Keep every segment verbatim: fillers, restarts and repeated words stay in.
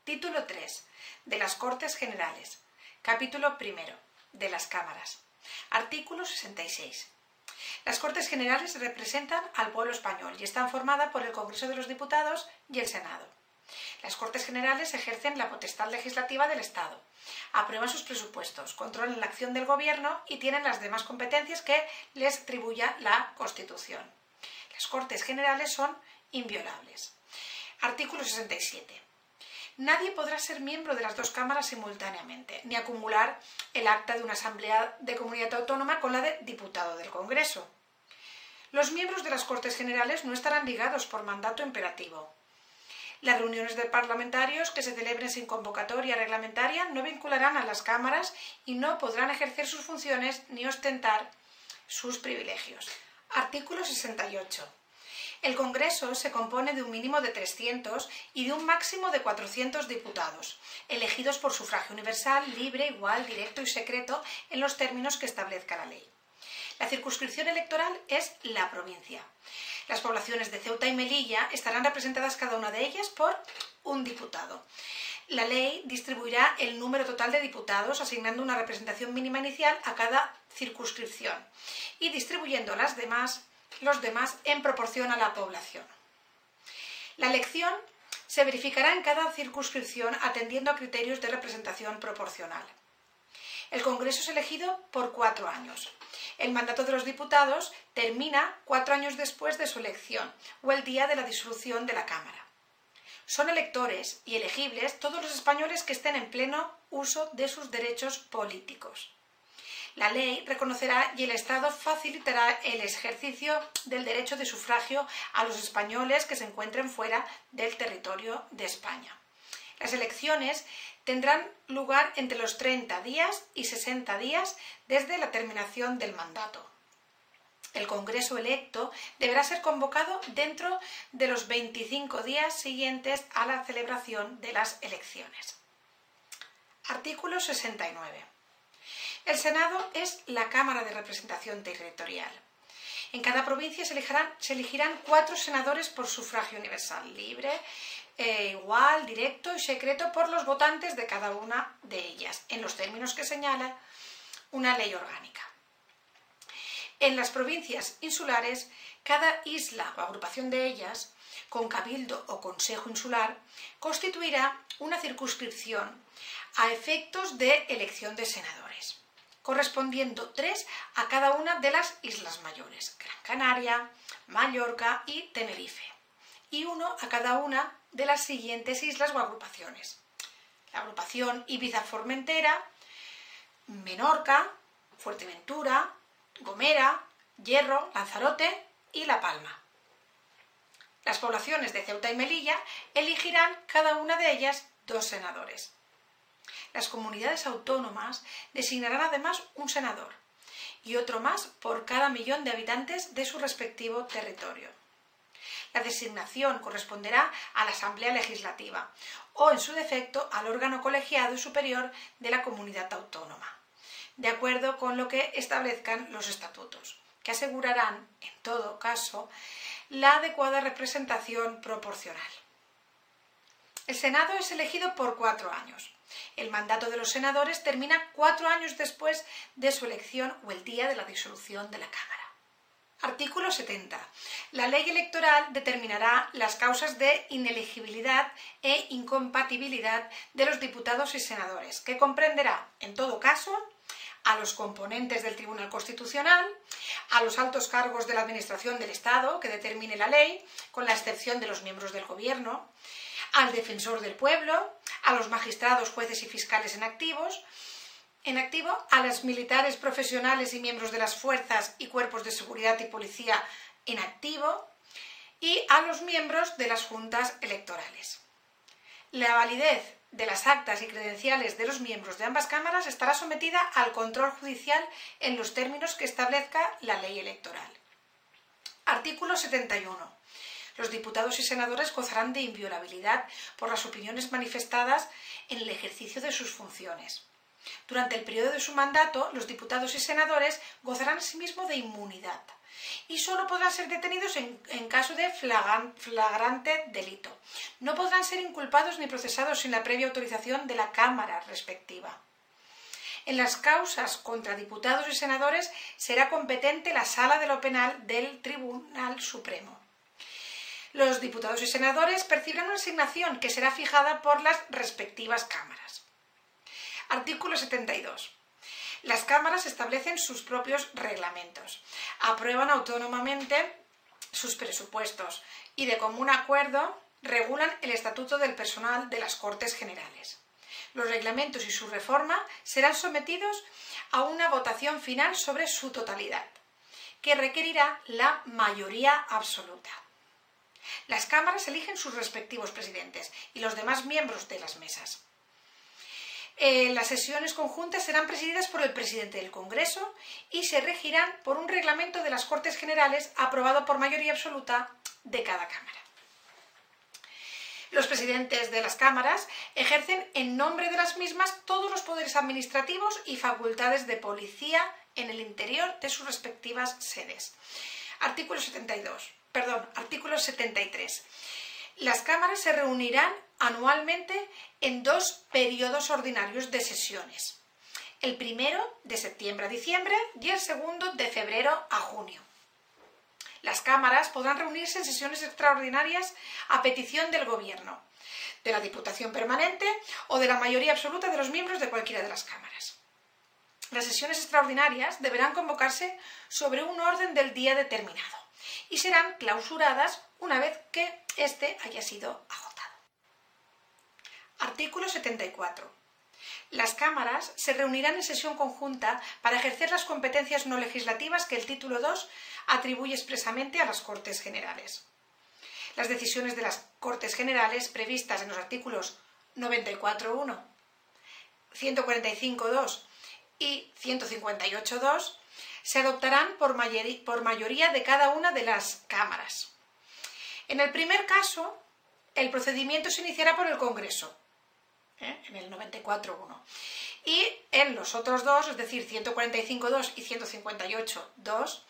Título tres. De las Cortes Generales. Capítulo primero. De las Cámaras. Artículo sesenta y seis. Las Cortes Generales representan al pueblo español y están formadas por el Congreso de los Diputados y el Senado. Las Cortes Generales ejercen la potestad legislativa del Estado, aprueban sus presupuestos, controlan la acción del Gobierno y tienen las demás competencias que les atribuya la Constitución. Las Cortes Generales son inviolables. Artículo sesenta y siete. Nadie podrá ser miembro de las dos cámaras simultáneamente, ni acumular el acta de una asamblea de comunidad autónoma con la de diputado del Congreso. Los miembros de las Cortes Generales no estarán ligados por mandato imperativo. Las reuniones de parlamentarios que se celebren sin convocatoria reglamentaria no vincularán a las cámaras y no podrán ejercer sus funciones ni ostentar sus privilegios. Artículo sesenta y ocho. El Congreso se compone de un mínimo de trescientos y de un máximo de cuatrocientos diputados, elegidos por sufragio universal, libre, igual, directo y secreto en los términos que establezca la ley. La circunscripción electoral es la provincia. Las poblaciones de Ceuta y Melilla estarán representadas cada una de ellas por un diputado. La ley distribuirá el número total de diputados, asignando una representación mínima inicial a cada circunscripción y distribuyendo las demás, los demás en proporción a la población. La elección se verificará en cada circunscripción atendiendo a criterios de representación proporcional. El Congreso es elegido por cuatro años. El mandato de los diputados termina cuatro años después de su elección o el día de la disolución de la Cámara. Son electores y elegibles todos los españoles que estén en pleno uso de sus derechos políticos. La ley reconocerá y el Estado facilitará el ejercicio del derecho de sufragio a los españoles que se encuentren fuera del territorio de España. Las elecciones tendrán lugar entre los treinta días y sesenta días desde la terminación del mandato. El Congreso electo deberá ser convocado dentro de los veinticinco días siguientes a la celebración de las elecciones. Artículo sesenta y nueve. El Senado es la Cámara de Representación Territorial. En cada provincia se elegirán, se elegirán cuatro senadores por sufragio universal, libre, eh, igual, directo y secreto por los votantes de cada una de ellas, en los términos que señala una ley orgánica. En las provincias insulares, cada isla o agrupación de ellas, con cabildo o consejo insular, constituirá una circunscripción a efectos de elección de senadores, correspondiendo tres a cada una de las islas mayores, Gran Canaria, Mallorca y Tenerife, y uno a cada una de las siguientes islas o agrupaciones: la agrupación Ibiza-Formentera, Menorca, Fuerteventura, Gomera, Hierro, Lanzarote y La Palma. Las poblaciones de Ceuta y Melilla elegirán cada una de ellas dos senadores. Las comunidades autónomas designarán además un senador y otro más por cada millón de habitantes de su respectivo territorio. La designación corresponderá a la Asamblea Legislativa o, en su defecto, al órgano colegiado superior de la comunidad autónoma, de acuerdo con lo que establezcan los estatutos, que asegurarán, en todo caso, la adecuada representación proporcional. El Senado es elegido por cuatro años. El mandato de los senadores termina cuatro años después de su elección o el día de la disolución de la Cámara. Artículo setenta. La ley electoral determinará las causas de inelegibilidad e incompatibilidad de los diputados y senadores, que comprenderá, en todo caso, a los componentes del Tribunal Constitucional, a los altos cargos de la Administración del Estado que determine la ley, con la excepción de los miembros del Gobierno, al defensor del pueblo, a los magistrados, jueces y fiscales en activos, en activo, a los militares profesionales y miembros de las fuerzas y cuerpos de seguridad y policía en activo, y a los miembros de las juntas electorales. La validez de las actas y credenciales de los miembros de ambas cámaras estará sometida al control judicial en los términos que establezca la ley electoral. Artículo setenta y uno. Los diputados y senadores gozarán de inviolabilidad por las opiniones manifestadas en el ejercicio de sus funciones. Durante el periodo de su mandato, los diputados y senadores gozarán asimismo de inmunidad, y solo podrán ser detenidos en, en caso de flagrante delito. No podrán ser inculpados ni procesados sin la previa autorización de la Cámara respectiva. En las causas contra diputados y senadores será competente la Sala de lo Penal del Tribunal Supremo. Los diputados y senadores percibirán una asignación que será fijada por las respectivas cámaras. Artículo setenta y dos. Las cámaras establecen sus propios reglamentos, aprueban autónomamente sus presupuestos y de común acuerdo regulan el estatuto del personal de las Cortes Generales. Los reglamentos y su reforma serán sometidos a una votación final sobre su totalidad, que requerirá la mayoría absoluta. Las cámaras eligen sus respectivos presidentes y los demás miembros de las mesas. Eh, las sesiones conjuntas serán presididas por el presidente del Congreso y se regirán por un reglamento de las Cortes Generales aprobado por mayoría absoluta de cada cámara. Los presidentes de las cámaras ejercen en nombre de las mismas todos los poderes administrativos y facultades de policía en el interior de sus respectivas sedes. Artículo setenta y dos. Perdón, artículo setenta y tres. Las cámaras se reunirán anualmente en dos periodos ordinarios de sesiones. El primero de septiembre a diciembre y el segundo de febrero a junio. Las cámaras podrán reunirse en sesiones extraordinarias a petición del Gobierno, de la Diputación Permanente o de la mayoría absoluta de los miembros de cualquiera de las cámaras. Las sesiones extraordinarias deberán convocarse sobre un orden del día determinado y serán clausuradas una vez que éste haya sido agotado. Artículo setenta y cuatro. Las cámaras se reunirán en sesión conjunta para ejercer las competencias no legislativas que el título dos atribuye expresamente a las Cortes Generales. Las decisiones de las Cortes Generales previstas en los artículos noventa y cuatro punto uno, ciento cuarenta y cinco punto dos y ciento cincuenta y ocho punto dos se adoptarán por mayoría, por mayoría de cada una de las cámaras. En el primer caso, el procedimiento se iniciará por el Congreso, ¿eh? en el noventa y cuatro punto uno, y en los otros dos, es decir, ciento cuarenta y cinco punto dos y ciento cincuenta y ocho punto dos,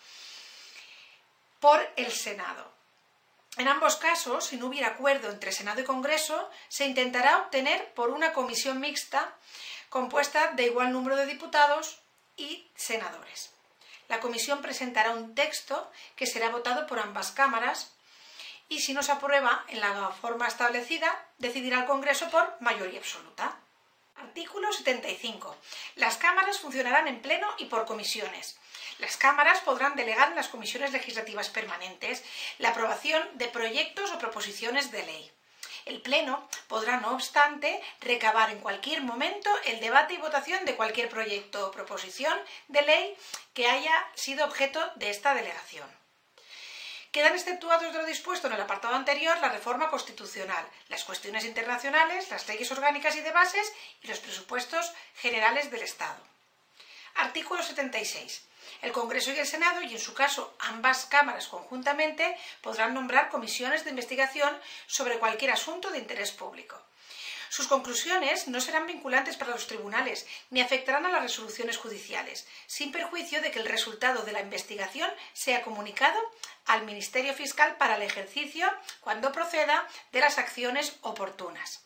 por el Senado. En ambos casos, si no hubiera acuerdo entre Senado y Congreso, se intentará obtener por una comisión mixta compuesta de igual número de diputados y senadores. La comisión presentará un texto que será votado por ambas cámaras y, si no se aprueba en la forma establecida, decidirá el Congreso por mayoría absoluta. Artículo setenta y cinco. Las cámaras funcionarán en pleno y por comisiones. Las cámaras podrán delegar en las comisiones legislativas permanentes la aprobación de proyectos o proposiciones de ley. El Pleno podrá, no obstante, recabar en cualquier momento el debate y votación de cualquier proyecto o proposición de ley que haya sido objeto de esta delegación. Quedan exceptuados de lo dispuesto en el apartado anterior la reforma constitucional, las cuestiones internacionales, las leyes orgánicas y de bases y los presupuestos generales del Estado. Artículo setenta y seis. El Congreso y el Senado, y en su caso ambas cámaras conjuntamente, podrán nombrar comisiones de investigación sobre cualquier asunto de interés público. Sus conclusiones no serán vinculantes para los tribunales ni afectarán a las resoluciones judiciales, sin perjuicio de que el resultado de la investigación sea comunicado al Ministerio Fiscal para el ejercicio, cuando proceda, de las acciones oportunas.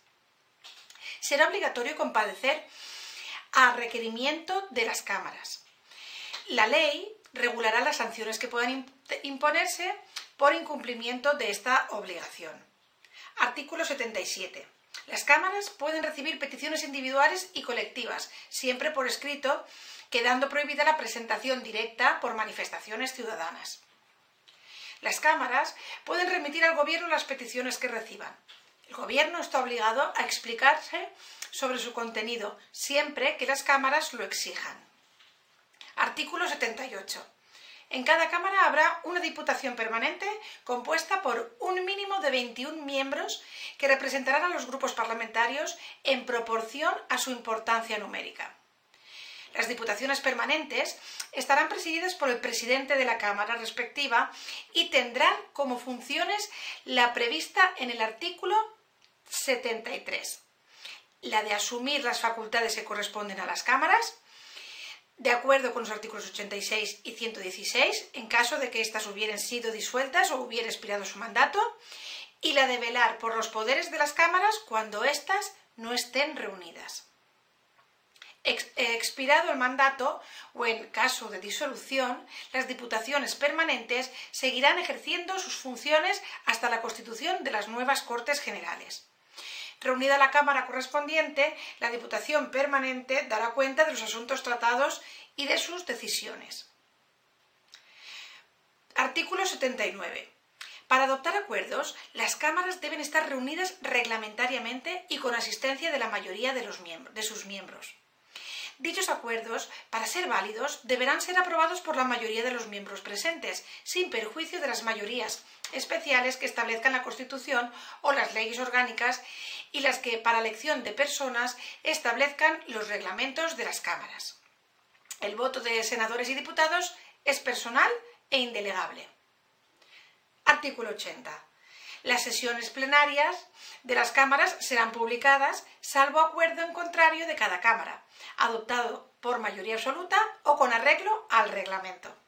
Será obligatorio comparecer a requerimiento de las cámaras. La ley regulará las sanciones que puedan imponerse por incumplimiento de esta obligación. Artículo setenta y siete. Las cámaras pueden recibir peticiones individuales y colectivas, siempre por escrito, quedando prohibida la presentación directa por manifestaciones ciudadanas. Las cámaras pueden remitir al Gobierno las peticiones que reciban. El Gobierno está obligado a explicarse sobre su contenido, siempre que las cámaras lo exijan. Artículo setenta y ocho. En cada cámara habrá una diputación permanente compuesta por un mínimo de veintiún miembros que representarán a los grupos parlamentarios en proporción a su importancia numérica. Las diputaciones permanentes estarán presididas por el presidente de la cámara respectiva y tendrán como funciones la prevista en el artículo setenta y tres, la de asumir las facultades que corresponden a las cámaras, de acuerdo con los artículos ochenta y seis y ciento dieciséis, en caso de que éstas hubieran sido disueltas o hubiera expirado su mandato, y la de velar por los poderes de las cámaras cuando éstas no estén reunidas. Ex expirado el mandato, o en caso de disolución, las diputaciones permanentes seguirán ejerciendo sus funciones hasta la constitución de las nuevas Cortes Generales. Reunida la Cámara correspondiente, la Diputación Permanente dará cuenta de los asuntos tratados y de sus decisiones. Artículo setenta y nueve. Para adoptar acuerdos, las cámaras deben estar reunidas reglamentariamente y con asistencia de la mayoría de, los miembros, de sus miembros. Dichos acuerdos, para ser válidos, deberán ser aprobados por la mayoría de los miembros presentes, sin perjuicio de las mayorías especiales que establezcan la Constitución o las leyes orgánicas y las que, para elección de personas, establezcan los reglamentos de las cámaras. El voto de senadores y diputados es personal e indelegable. Artículo ochenta. Las sesiones plenarias de las cámaras serán publicadas, salvo acuerdo en contrario de cada cámara, adoptado por mayoría absoluta o con arreglo al reglamento.